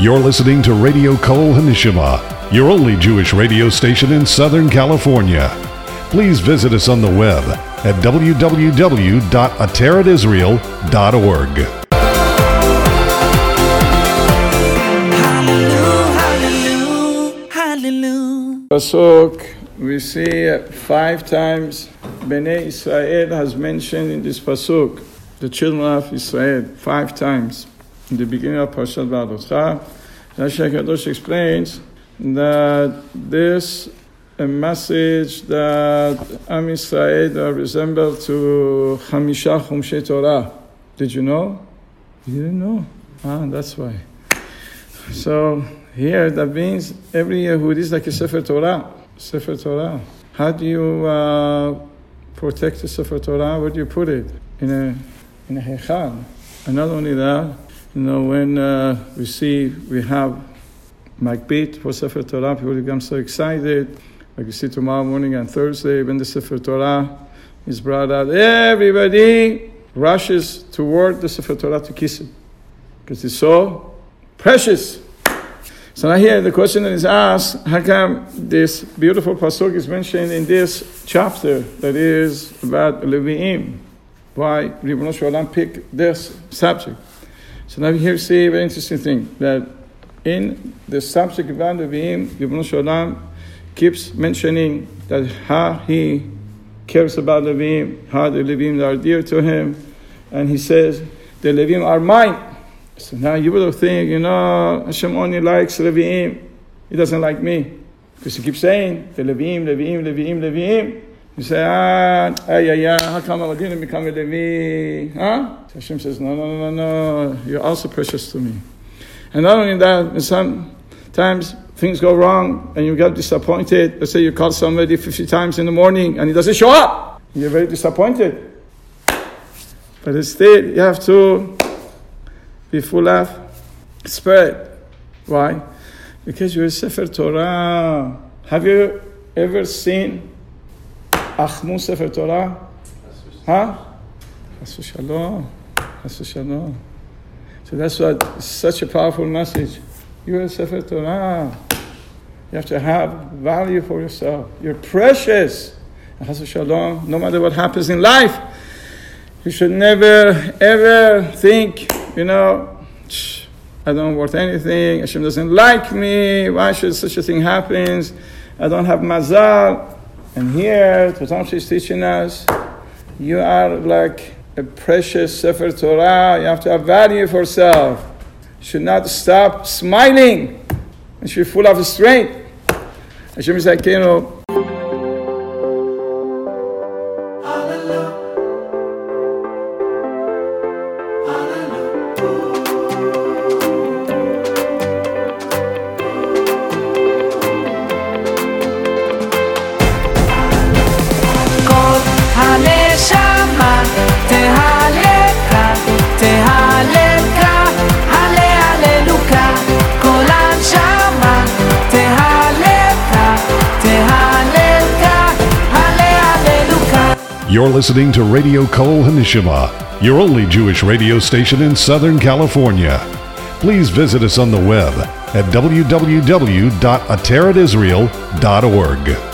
You're listening to Radio Kol Hanishima, your only Jewish radio station in Southern California. Please visit us on the web at www.ateratisrael.org. Pasuk, we see 5 times Bnei Israel has mentioned in this Pasuk, the children of Israel, 5 times. In the beginning of Parashat Va'alotcha, Rashi HaKadosh explains that this a message that Am Yisrael resembled to Chamisha Chumshei Torah. Did you know? You didn't know? That's why. So here that means every Yehudi is like a Sefer Torah. Sefer Torah. How do you protect the Sefer Torah? Where do you put it? In a Heichal. And not only that, when we have Makbit for Sefer Torah, people become so excited. Like you see tomorrow morning and Thursday, when the Sefer Torah is brought out, everybody rushes toward the Sefer Torah to kiss it. Because it's so precious. So now here the question that is asked, how come this beautiful pasuk is mentioned in this chapter that is about Leviim? Why Ribono Shel Olam picked this subject? So now here we see a very interesting thing, that in the subject about Leviim, Ribono Shel Olam keeps mentioning that how he cares about Leviim, how the Leviim are dear to him, and he says, the Leviim are mine. So now you will think, Hashem only likes Leviim. He doesn't like me. Because he keeps saying, the Leviim, Leviim, Leviim, Leviim. You say, how come I didn't become a Levi? So Hashem says, no, you're also precious to me. And not only that, sometimes things go wrong and you get disappointed. Let's say you call somebody 50 times in the morning and he doesn't show up. You're very disappointed. But instead, you have to be full of spirit. Why? Because you're a Sefer Torah. Have you ever seen Achmu Sefer Torah? Chas v'shalom. Chas v'shalom. So that's what is such a powerful message. You're a Sefer Torah. You have to have value for yourself. You're precious. And Chas v'shalom, no matter what happens in life, you should never, ever think, I don't worth anything. Hashem doesn't like me. Why should such a thing happen? I don't have mazal. And here, the Torah is teaching us, you are like a precious Sefer Torah. You have to have value for yourself. You should not stop smiling. You should be full of strength. Hashem is like, You're listening to Radio Kol Hanishima, your only Jewish radio station in Southern California. Please visit us on the web at www.ateratisrael.org.